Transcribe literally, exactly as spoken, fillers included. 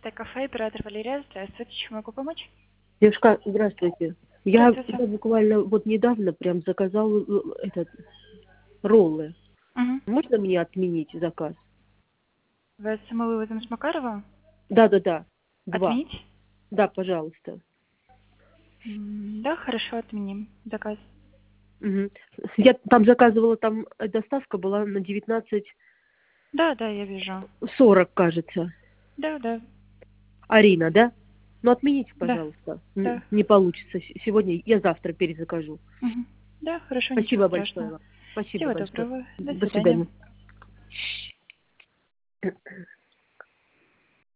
пятнадцатое кафе, оператор Валерия. Здравствуйте, чем могу помочь? Девушка, здравствуйте. Я, Здравствуйте. я буквально вот недавно прям заказал э, этот роллы. Угу. Можно мне отменить заказ? Вы с самовывозом с Макарова? Да, да, да. Два. Отменить? Да, пожалуйста. М, Да, хорошо, отменим заказ. Мгм. Я там заказывала, там э, доставка была на девятнадцать Да, да, я вижу. сорок, кажется. Да, да, Арина, да? Ну, отмените, да, пожалуйста. да. Н- Не получится с- сегодня. Я завтра перезакажу. Мгм. Да, хорошо, ничего Спасибо большое страшного. вам. Спасибо Всего большое. доброго. До До свидания. свидания.